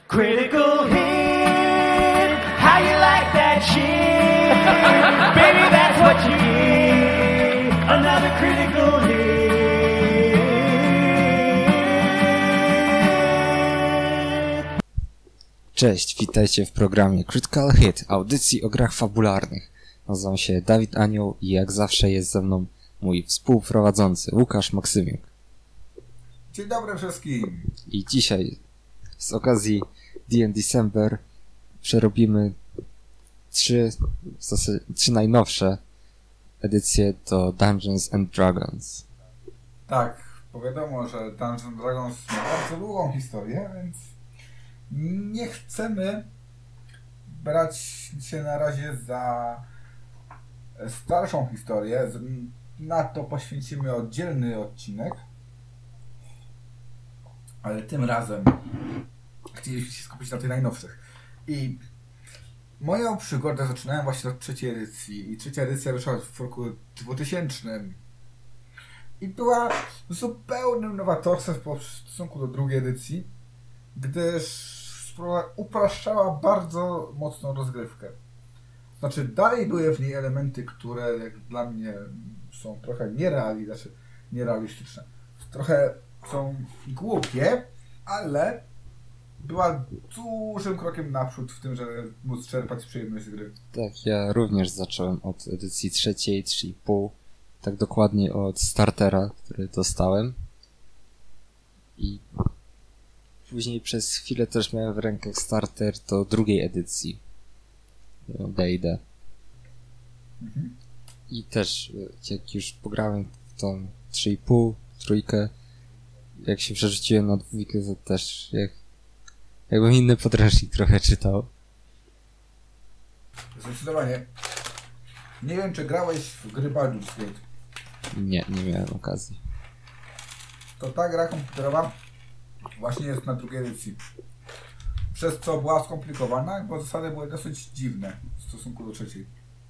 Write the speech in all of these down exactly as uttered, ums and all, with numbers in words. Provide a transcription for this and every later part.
Critical hit, how you like that shit? Baby, that's what you get. Another critical hit. Cześć, witajcie w programie Critical Hit, audycji o grach fabularnych. Nazywam się Dawid Anioł i jak zawsze jest ze mną mój współprowadzący Łukasz Maksymiuk. Dzień dobry wszystkim. I dzisiaj z okazji D and December przerobimy trzy, w zasadzie, trzy najnowsze edycje do Dungeons and Dragons. Tak, bo wiadomo, że Dungeons and Dragons ma bardzo długą historię, więc nie chcemy brać się na razie za starszą historię. Na to poświęcimy oddzielny odcinek. Ale tym razem chcieliśmy się skupić na tych najnowszych. I moją przygodę zaczynałem właśnie od trzeciej edycji. I trzecia edycja wyszła w roku dwutysięcznym. I była zupełnym nowatorstwem w stosunku do drugiej edycji, gdyż upraszczała bardzo mocno rozgrywkę. Znaczy, dalej były w niej elementy, które jak dla mnie są trochę niereali, znaczy nierealistyczne. Trochę są głupie, ale była dużym krokiem naprzód w tym, żeby móc czerpać przyjemność z gry. Tak, ja również zacząłem od edycji trzeciej, trzy i pół. Tak dokładnie od startera, który dostałem. I później przez chwilę też miałem w rękach starter do drugiej edycji D and D. Mhm. I też jak już pograłem w tą trzy i pół, trójkę, jak się przerzuciłem na dwójkę, to też jak, jakbym inny podręcznik trochę czytał. Zdecydowanie. Nie wiem, czy grałeś w gry Baldur's Gate. Nie, nie miałem okazji. To ta gra komputerowa właśnie jest na drugiej edycji. Przez co była skomplikowana, bo zasady były dosyć dziwne w stosunku do trzeciej.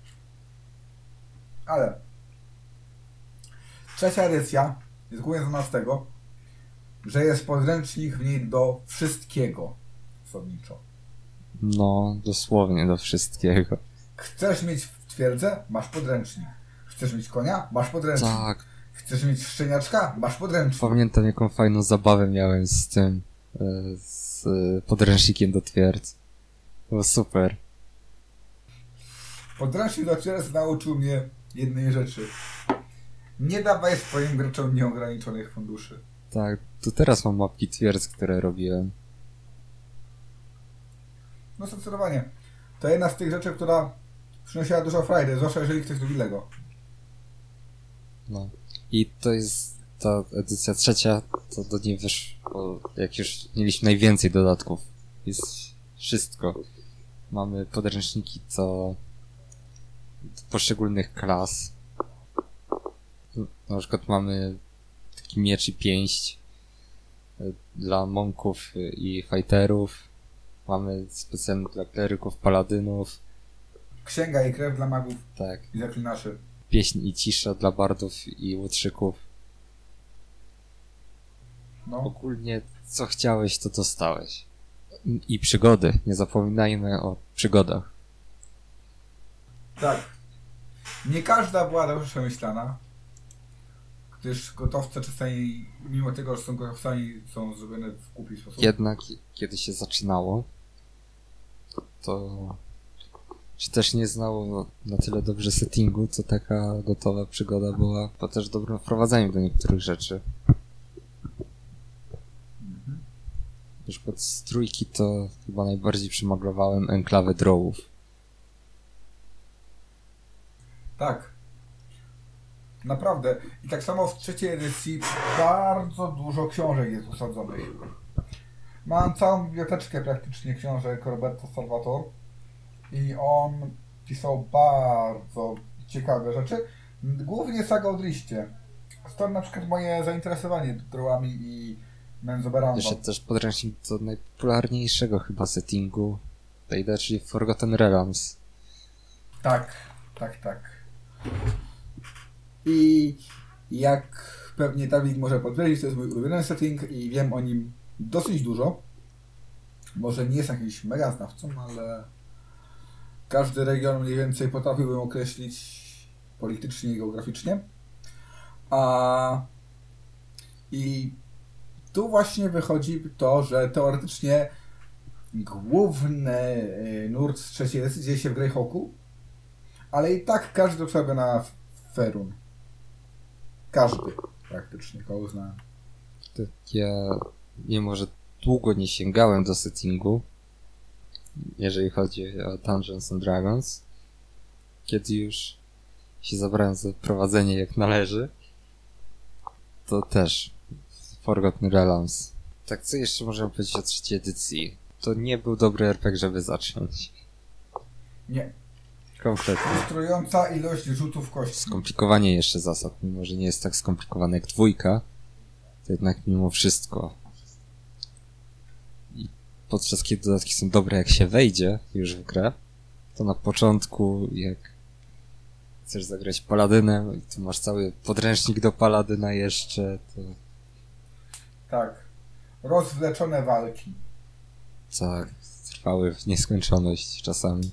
Ale trzecia edycja jest głównie znana z tego, że jest podręcznik w niej do wszystkiego zasadniczo. No, dosłownie do wszystkiego. Chcesz mieć twierdzę? Masz podręcznik. Chcesz mieć konia? Masz podręcznik. Tak. Chcesz mieć szczeniaczka? Masz podręcznik. Pamiętam, jaką fajną zabawę miałem z tym, z podręcznikiem do twierdz. Było super. Podręcznik do twierdz nauczył mnie jednej rzeczy. Nie dawaj swoim graczom nieograniczonych funduszy. Tak, tu teraz mam mapki twierdz, które robiłem. No zdecydowanie. To jedna z tych rzeczy, która przynosiła dużo frajdy, zwłaszcza jeżeli ktoś lubi Lego. No. I to jest ta edycja trzecia, to do niej wyszło, jak już mieliśmy najwięcej dodatków. Jest wszystko. Mamy podręczniki do, do poszczególnych klas. Na przykład mamy taki miecz i pięść dla monków i fighterów. Mamy specjalny dla kleryków, paladynów. Księga i krew dla magów Tak. i zaklinaczy. Pieśń i cisza dla bardów i łotrzyków. No. Ogólnie co chciałeś, to dostałeś. I przygody. Nie zapominajmy o przygodach. Tak. Nie każda była dobrze przemyślana, gdyż gotowce czasami, mimo tego, że są gotowcami, są zrobione w głupi sposób. Jednak kiedy się zaczynało, to czy też nie znało na tyle dobrze settingu, to taka gotowa przygoda była to też dobrym wprowadzeniem do niektórych rzeczy. Mhm. Na przykład z trójki to chyba najbardziej przemaglowałem enklawę drołów. Tak. Naprawdę. I tak samo w trzeciej edycji bardzo dużo książek jest usadzonych. Mam całą biblioteczkę praktycznie książek Roberto Salvatore i on pisał bardzo ciekawe rzeczy. Głównie saga o Driście. Stąd na przykład moje zainteresowanie drołami i Menzoberrandą. Jeszcze też podręcznik do najpopularniejszego chyba settingu D and D, czyli Forgotten Realms. Tak, tak, tak. I jak pewnie Dawid może potwierdzić, to jest mój ulubiony setting i wiem o nim dosyć dużo. Może nie jest jakimś mega znawcą, ale każdy region mniej więcej potrafiłbym określić politycznie i geograficznie. A i tu właśnie wychodzi to, że teoretycznie główny nurt z trzeciej edycji dzieje się w Greyhawku, ale i tak każdy przerwę na Ferun. Każdy praktycznie, kogo znałem. Tak, ja mimo, że długo nie sięgałem do settingu, jeżeli chodzi o Dungeons and Dragons, kiedy już się zabrałem za prowadzenie jak należy, to też Forgotten Realms. Tak, co jeszcze możemy powiedzieć o trzeciej edycji? To nie był dobry R P G, żeby zacząć. Nie. Kompletnie. Frustrująca ilość rzutów kości. Skomplikowanie jeszcze zasad, mimo że nie jest tak skomplikowane jak dwójka, to jednak mimo wszystko. I podczas kiedy dodatki są dobre, jak się wejdzie już w grę, to na początku, jak chcesz zagrać paladynem i tu masz cały podręcznik do paladyna jeszcze, to Tak. Rozwleczone walki. tak, trwały w nieskończoność czasami.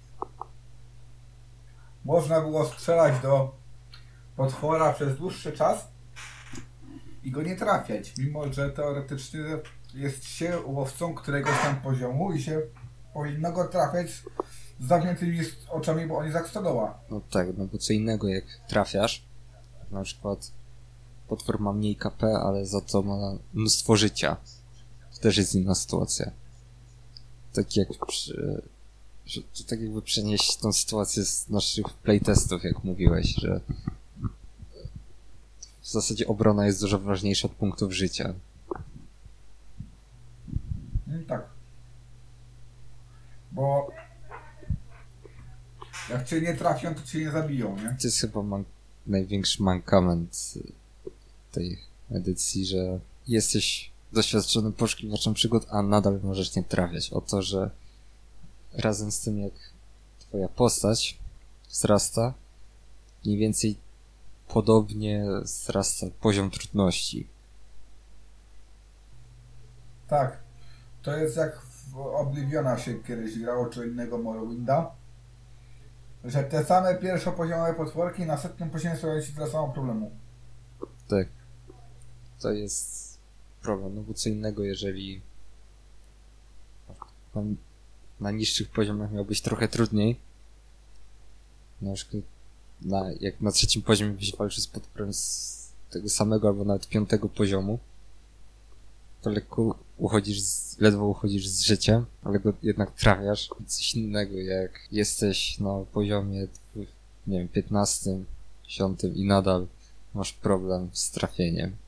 Można było strzelać do potwora przez dłuższy czas i go nie trafiać, mimo że teoretycznie jest się łowcą któregoś tam poziomu i się powinno go trafiać z zamkniętymi oczami, bo on jest jak stodoła. No tak, no bo co innego jak trafiasz, na przykład potwór ma mniej K P, ale za to ma mnóstwo życia. To też jest inna sytuacja. Tak jak przy, że, to tak jakby przenieść tą sytuację z naszych playtestów, jak mówiłeś, że w zasadzie obrona jest dużo ważniejsza od punktów życia. Mm, tak. Bo jak cię nie trafią, to cię nie zabiją, nie? To jest chyba man- największy mankament tej edycji, że jesteś doświadczonym poszukiwaczem przygód, a nadal możesz nie trafiać. O to, że razem z tym, jak twoja postać wzrasta, mniej więcej podobnie wzrasta poziom trudności. Tak. To jest jak w Obliviona się kiedyś grało, czy innego Morrowinda, że te same pierwszopoziomowe potworki na setnym poziomie sprawiają ci tyle samo problemu. Tak. To jest problem, no bo co innego, jeżeli na, na niższych poziomach miałbyś trochę trudniej, na przykład na, jak na trzecim poziomie byś walczył z potworem z tego samego albo nawet piątego poziomu, to lekko uchodzisz, z, ledwo uchodzisz z życia, ale go jednak trafiasz. Coś innego, jak jesteś na poziomie, nie wiem, piętnastym, dziesiątym i nadal masz problem z trafieniem.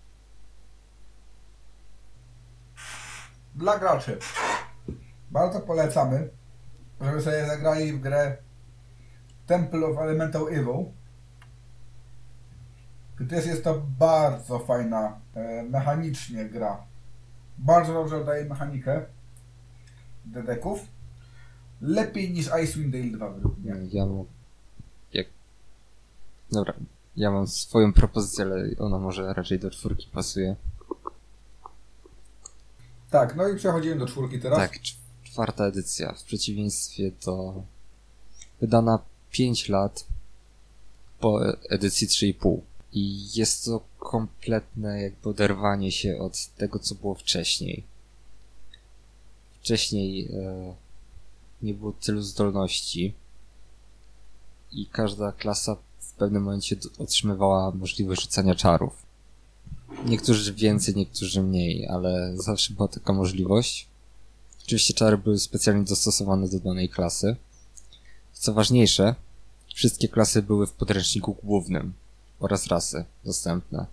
Dla graczy bardzo polecamy, żeby sobie zagrali w grę Temple of Elemental Evil, gdyż jest to bardzo fajna e, mechanicznie gra. Bardzo dobrze oddaje mechanikę dedeków. Lepiej niż Icewind Dale dwa według mnie. Ja mam... Jak... Dobra, ja mam swoją propozycję, ale ona może raczej do czwórki pasuje. Tak, no i przechodzimy do czwórki teraz. Tak, cz- czwarta edycja. W przeciwieństwie do... wydana pięć lat po e- edycji trzy i pół. I jest to kompletne jakby oderwanie się od tego, co było wcześniej. Wcześniej e, nie było tylu zdolności i każda klasa w pewnym momencie d- otrzymywała możliwość rzucania czarów. Niektórzy więcej, niektórzy mniej, ale zawsze była taka możliwość. Oczywiście czary były specjalnie dostosowane do danej klasy. Co ważniejsze, wszystkie klasy były w podręczniku głównym oraz rasy dostępne.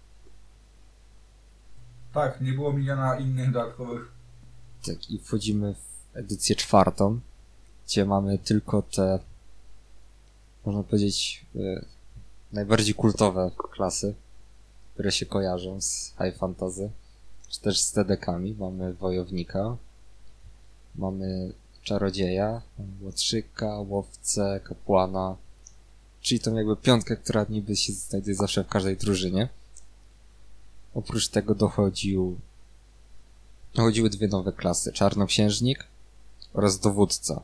Tak, nie było miliona innych dodatkowych. Tak, i wchodzimy w edycję czwartą, gdzie mamy tylko te, można powiedzieć, e, najbardziej kultowe klasy, które się kojarzą z high fantasy, czy też z T D K-ami. Mamy wojownika, mamy czarodzieja, mamy łotrzyka, łowcę, kapłana, czyli tą jakby piątkę, która niby się znajduje zawsze w każdej drużynie. Oprócz tego dochodził chodziły dwie nowe klasy. Czarnoksiężnik oraz dowódca.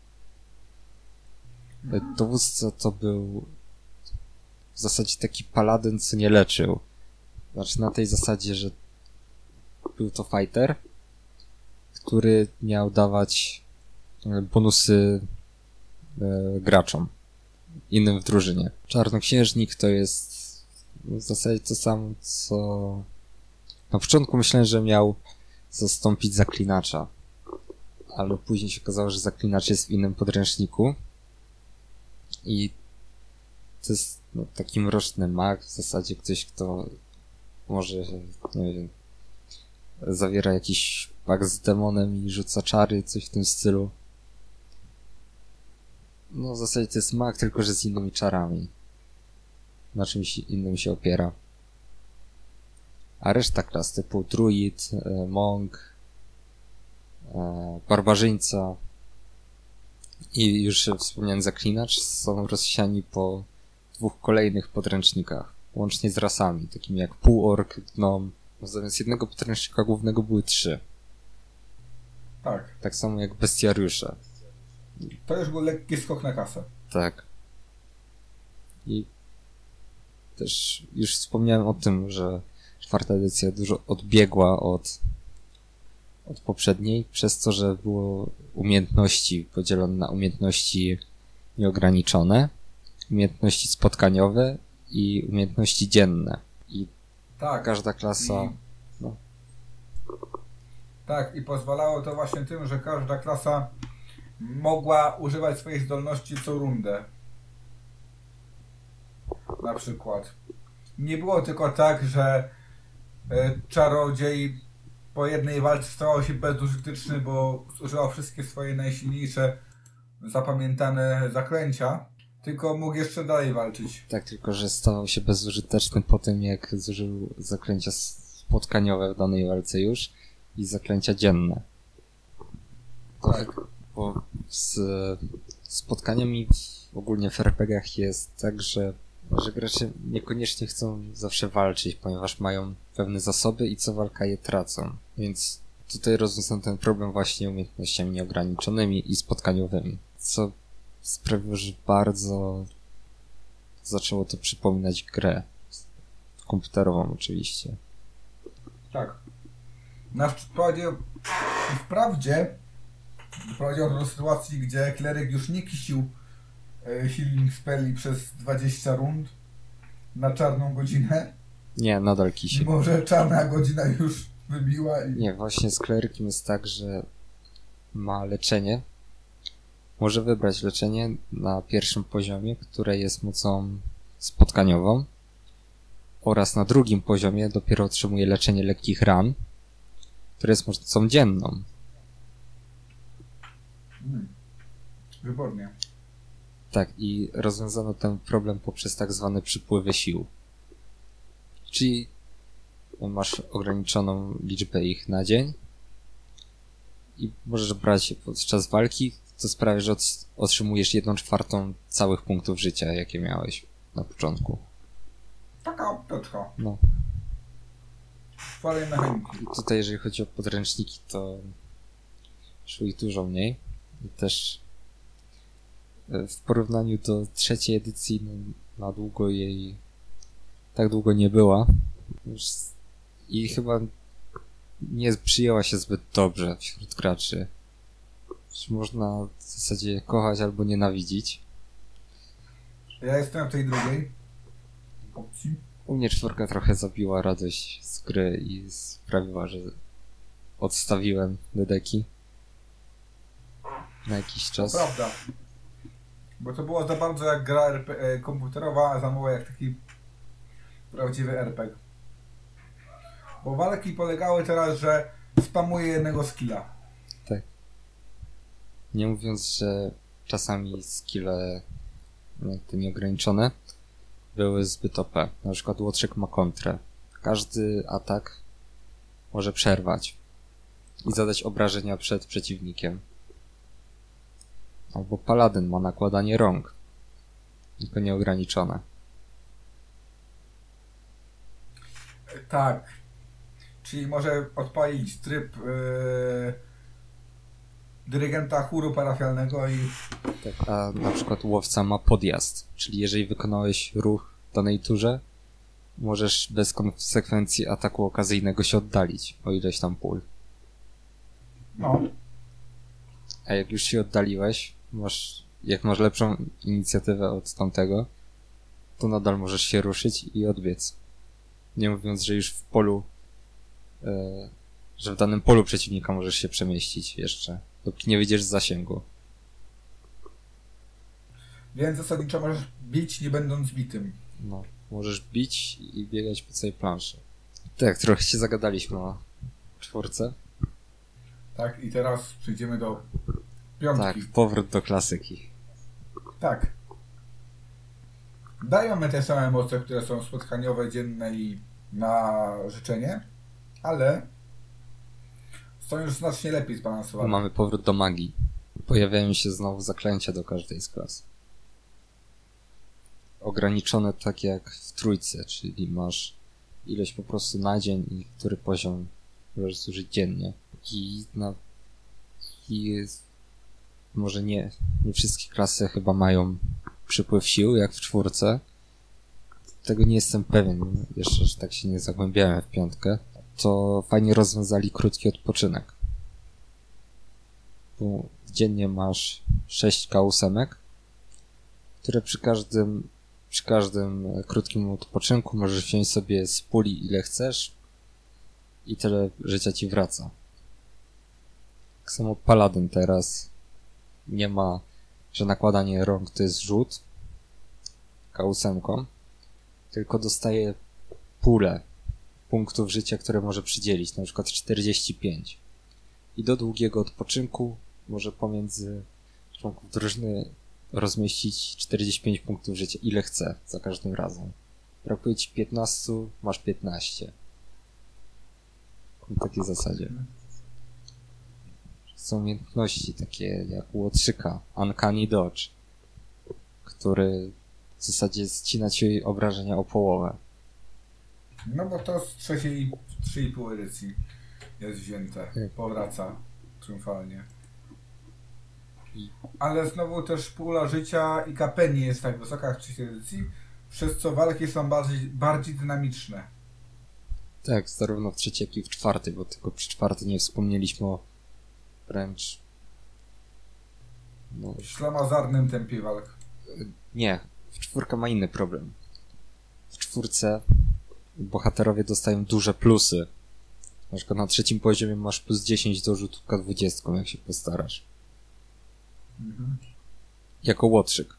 Dowódca to był w zasadzie taki paladyn, co nie leczył. Znaczy na tej zasadzie, że był to fighter, który miał dawać bonusy e, graczom innym w drużynie. Czarnoksiężnik to jest w zasadzie to samo, co na początku myślałem, że miał zastąpić zaklinacza, ale później się okazało, że zaklinacz jest w innym podręczniku i to jest no, taki mroczny mag, w zasadzie ktoś, kto może, nie wiem, zawiera jakiś pakt z demonem i rzuca czary, coś w tym stylu. No w zasadzie to jest mag, tylko że z innymi czarami. Na czymś innym się opiera. A reszta klas typu druid, monk, barbarzyńca i już wspomniany zaklinacz są rozsiani po dwóch kolejnych podręcznikach, łącznie z rasami, takimi jak półork, gnom. Zamiast jednego podręcznika głównego były trzy. Tak. Tak samo jak bestiariusze. To już był lekki skok na kasę. Tak. I też już wspomniałem o tym, że czwarta edycja dużo odbiegła od, od poprzedniej, przez to, że było umiejętności podzielone na umiejętności nieograniczone, umiejętności spotkaniowe i umiejętności dzienne. I tak. Każda klasa... I... No. Tak, i pozwalało to właśnie tym, że każda klasa mogła używać swoich zdolności co rundę. Na przykład. Nie było tylko tak, że y, czarodziej po jednej walce stawał się bezużyteczny, bo zużywał wszystkie swoje najsilniejsze zapamiętane zaklęcia, tylko mógł jeszcze dalej walczyć. Tak, tylko że stawał się bezużyteczny po tym, jak zużył zaklęcia spotkaniowe w danej walce już i zaklęcia dzienne. Tak. Bo z spotkaniami ogólnie w er pe gach jest tak, że, że gracze niekoniecznie chcą zawsze walczyć, ponieważ mają pewne zasoby i co walka je tracą. Więc tutaj rozwiązano ten problem właśnie umiejętnościami nieograniczonymi i spotkaniowymi, co sprawiło, że bardzo zaczęło to przypominać grę komputerową oczywiście. Tak. Na wprawdzie, wprawdzie doprowadziło do sytuacji, gdzie kleryk już nie kisił e, healing spelli przez dwadzieścia rund na czarną godzinę. Nie, nadal kisi. Mimo, że czarna godzina już wybiła i... Nie, właśnie z klerykiem jest tak, że ma leczenie. Może wybrać leczenie na pierwszym poziomie, które jest mocą spotkaniową, oraz na drugim poziomie dopiero otrzymuje leczenie lekkich ran, które jest mocą dzienną. Hmm. Wybornie. Tak, i rozwiązano ten problem poprzez tak zwane przypływy sił. Czyli masz ograniczoną liczbę ich na dzień i możesz brać je podczas walki, co sprawia, że otrzymujesz jedną czwartą całych punktów życia, jakie miałeś na początku. Taka apteczka. No. Fale mechaniki. I tutaj, jeżeli chodzi o podręczniki, to szło ich dużo mniej. I też w porównaniu do trzeciej edycji, no, na długo jej tak długo nie była. I chyba nie przyjęła się zbyt dobrze wśród graczy. Można w zasadzie kochać albo nienawidzić. Ja jestem w tej drugiej opcji. U mnie czwórka trochę zabiła radość z gry i sprawiła, że odstawiłem dedeki na jakiś czas. To prawda. Bo to było za bardzo jak gra er pe gie komputerowa, a za mało jak taki prawdziwy er pe gie. Bo walki polegały teraz, że spamuję jednego skilla. Tak. Nie mówiąc, że czasami skille, no, te nieograniczone, były zbyt o pe. Na przykład Łotrzyk ma kontrę. Każdy atak może przerwać i zadać obrażenia przed przeciwnikiem. Albo Paladyn ma nakładanie rąk. Tylko nieograniczone. Tak. Czyli może odpalić tryb yy, dyrygenta chóru parafialnego i... Tak, a na przykład łowca ma podjazd, czyli jeżeli wykonałeś ruch w danej turze, możesz bez konsekwencji ataku okazyjnego się oddalić o ileś tam pól. No. A jak już się oddaliłeś, masz, jak masz lepszą inicjatywę od tamtego, to nadal możesz się ruszyć i odbiec. Nie mówiąc, że już w polu, e, że w danym polu przeciwnika możesz się przemieścić jeszcze, dopóki nie wyjdziesz z zasięgu. Więc zasadniczo możesz bić, nie będąc bitym. No, możesz bić i biegać po całej planszy. Tak, trochę się zagadaliśmy o czwórce. Tak, i teraz przejdziemy do piątki. Tak, powrót do klasyki. Tak. Dają mi te same moce, które są spotkaniowe, dzienne i na życzenie, ale są już znacznie lepiej zbalansowane. Mamy powrót do magii. Pojawiają się znowu zaklęcia do każdej z klas. Ograniczone tak jak w trójce, czyli masz ilość po prostu na dzień i który poziom możesz zużyć dziennie. I na... I jest... może nie, nie wszystkie klasy chyba mają przypływ sił, jak w czwórce. Tego nie jestem pewien, jeszcze, że tak się nie zagłębiałem w piątkę. To fajnie rozwiązali krótki odpoczynek. Bo dziennie masz sześć K ósemek, które przy każdym, przy każdym krótkim odpoczynku możesz wziąć sobie z puli ile chcesz i tyle życia ci wraca. Tak samo Paladyn teraz nie ma, że nakładanie rąk to jest rzut K osiem, tylko dostaje pulę punktów życia, które może przydzielić, na przykład czterdzieści pięć. I do długiego odpoczynku może pomiędzy członków drużyny rozmieścić czterdzieści pięć punktów życia, ile chce za każdym razem. Brakuje ci piętnaście, masz piętnaście. W takiej zasadzie. Są umiejętności takie jak łotrzyka, Uncanny Dodge, który w zasadzie ścina ci obrażenia o połowę. No bo to z trzeciej trzy i pół edycji jest wzięte. Powraca triumfalnie. Ale znowu też pula życia i K P nie jest tak wysoka jak w trzeciej edycji, przez co walki są bardziej, bardziej dynamiczne. Tak, zarówno w trzeciej, jak i w czwartej, bo tylko przy czwartej nie wspomnieliśmy o wręcz... No, ślamazarnym tempie walk. nie, w czwórka ma inny problem. W czwórce bohaterowie dostają duże plusy. Na przykład na trzecim poziomie masz plus dziesięć do rzutów K dwadzieścia, jak się postarasz. Mhm. Jako łotrzyk.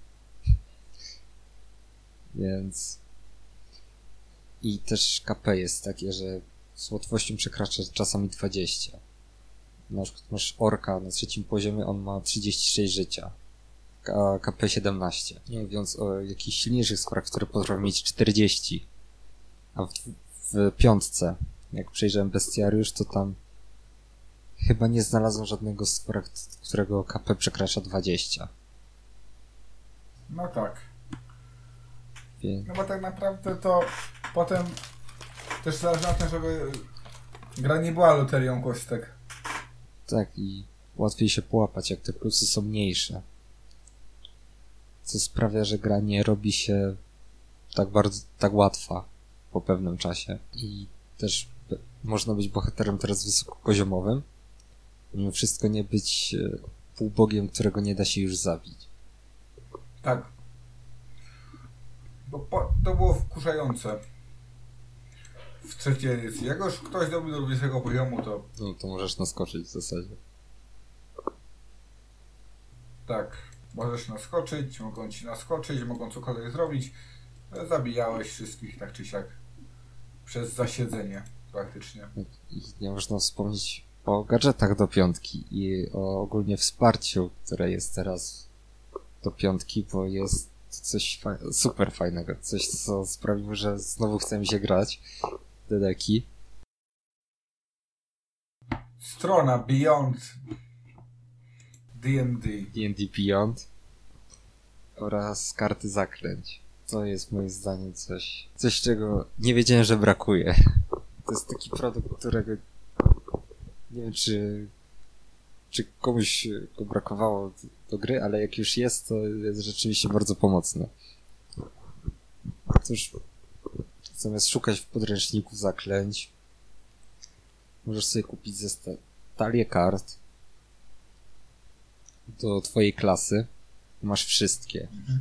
Więc... I też K P jest takie, że z łatwością przekracza czasami dwadzieścia. Na przykład masz orka na trzecim poziomie, on ma trzydzieści sześć życia. A K P siedemnaście. Nie mówiąc o jakichś silniejszych skorach, które potrafią mieć czterdzieści. A w, w piątce, jak przejrzałem bestiariusz, to tam chyba nie znalazłem żadnego skora, którego K P przekracza dwadzieścia. No tak. Więc... No bo tak naprawdę to potem też zależy na tym, żeby gra nie była loterią kostek. Tak, i łatwiej się połapać, jak te plusy są mniejsze. Co sprawia, że gra nie robi się tak bardzo, tak łatwa po pewnym czasie. I też można być bohaterem teraz wysokopoziomowym, mimo wszystko nie być półbogiem, którego nie da się już zabić. Tak. Bo po, to było wkurzające w trzeciej edycji. Jak już ktoś dobił do dwudziestego poziomu, to... No to możesz naskoczyć w zasadzie. Tak. Możesz naskoczyć, mogą ci naskoczyć, mogą cokolwiek zrobić. Zabijałeś wszystkich tak czy siak. Przez zasiedzenie praktycznie. I nie można wspomnieć o gadżetach do piątki i o ogólnie wsparciu, które jest teraz do piątki, bo jest coś fa- super fajnego. Coś, co sprawiło, że znowu chce mi się grać w te deki. Strona Beyond D and D. D and D Beyond oraz karty zaklęć. To jest moim zdaniem coś, coś czego nie wiedziałem, że brakuje. To jest taki produkt, którego nie wiem, czy, czy komuś go brakowało do, do gry, ale jak już jest, to jest rzeczywiście bardzo pomocne. Cóż, zamiast szukać w podręczniku zaklęć, możesz sobie kupić zestaw talię kart do twojej klasy. Masz wszystkie. Mhm.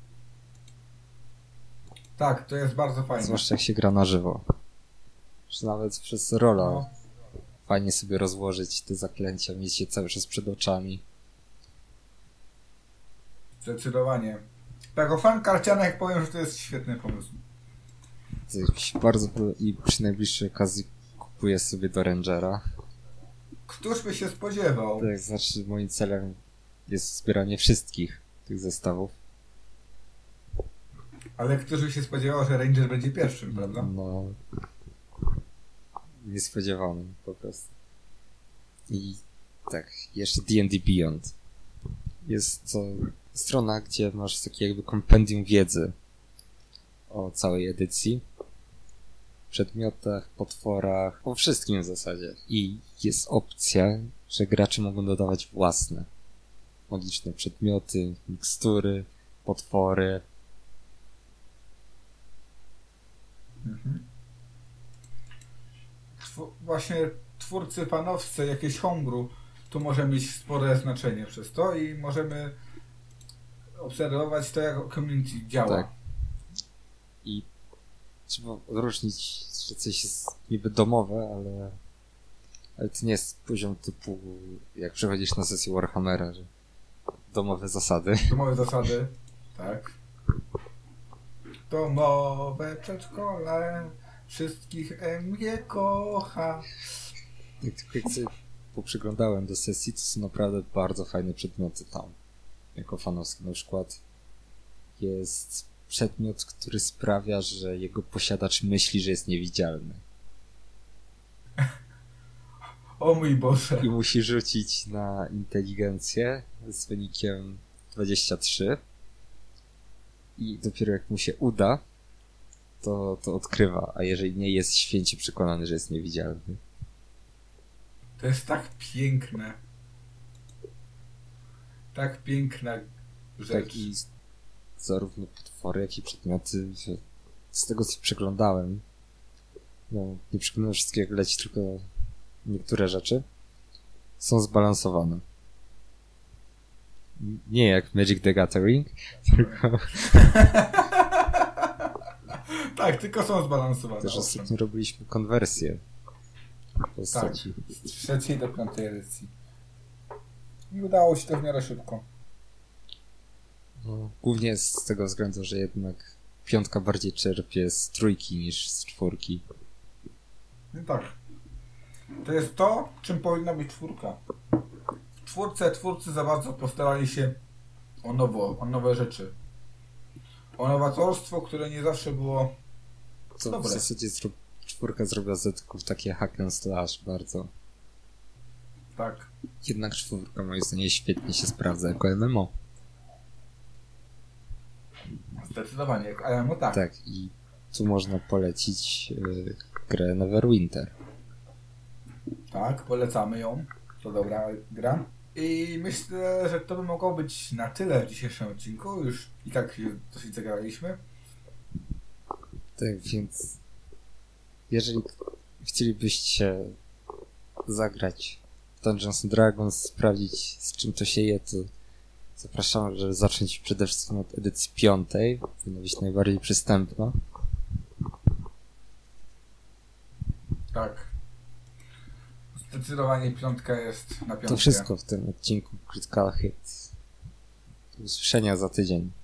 Tak, to jest bardzo fajne. Zwłaszcza jak się gra na żywo. Że nawet przez rola No. fajnie sobie rozłożyć te zaklęcia, mieć je cały czas przed oczami. Zdecydowanie. Jako fan karcianek powiem, że to jest świetny pomysł. To mi się bardzo podoba i przy najbliższej okazji kupuję sobie do Rangera. Któż by się spodziewał? Tak, znaczy moim celem jest zbieranie wszystkich tych zestawów. Ale któż by się spodziewał, że Ranger będzie pierwszym, prawda? No... Niespodziewanym po prostu. I tak, jeszcze D and D Beyond. Jest to strona, gdzie masz takie jakby kompendium wiedzy o całej edycji. Przedmiotach, potworach, o wszystkim w zasadzie. I jest opcja, że gracze mogą dodawać własne magiczne przedmioty, mikstury, potwory. Mhm. Tw- właśnie twórcy fanowscy, jakieś homebrew, tu może mieć spore znaczenie przez to i możemy obserwować to, jak community działa. Tak. I trzeba odróżnić, że coś jest niby domowe, ale, ale to nie jest poziom typu, jak przechodzisz na sesję Warhammera, że domowe zasady. Domowe zasady, tak. Domowe przedszkole, wszystkich M G kocha. Jak tylko jak sobie poprzyglądałem do sesji, to są naprawdę bardzo fajne przedmioty tam. Jako fanowski na przykład jest przedmiot, który sprawia, że jego posiadacz myśli, że jest niewidzialny. O mój Boże. I musi rzucić na inteligencję z wynikiem dwadzieścia trzy. I dopiero jak mu się uda, to, to odkrywa. A jeżeli nie, jest święcie przekonany, że jest niewidzialny. To jest tak piękne. Tak piękna rzecz. Tak i zarówno potwory, jak i przedmioty, z tego co przeglądałem, no nie przeglądam wszystkiego, jak leci, tylko niektóre rzeczy są zbalansowane. Nie jak Magic the Gathering, tylko Tak, tylko są zbalansowane. też owszem. ostatnio robiliśmy konwersję postaci. Tak, z trzeciej do piątej edycji. I udało się to w miarę szybko. No, głównie z tego względu, że jednak piątka bardziej czerpie z trójki niż z czwórki. No tak. To jest to, czym powinna być czwórka. W czwórce twórcy za bardzo postarali się o nowo, o nowe rzeczy. O nowatorstwo, które nie zawsze było To dobre. w zasadzie zro... czwórka zrobiła z zetków takie hack and slash bardzo. Tak. Jednak czwórka moim zdaniem świetnie się sprawdza jako M M O. Zdecydowanie, jak M M O tak. Tak, i tu można polecić yy, grę Neverwinter. Tak, polecamy ją. To dobra gra. I myślę, że to by mogło być na tyle w dzisiejszym odcinku. Już i tak się dosyć zagraliśmy. Tak, więc jeżeli chcielibyście zagrać w Dungeons and Dragons, sprawdzić z czym to się je, to zapraszam, żeby zacząć przede wszystkim od edycji piątej. Powinna być najbardziej przystępna. Tak. Zdecydowanie piątka jest na piątkę. To wszystko w tym odcinku Critical Hit. Do usłyszenia za tydzień.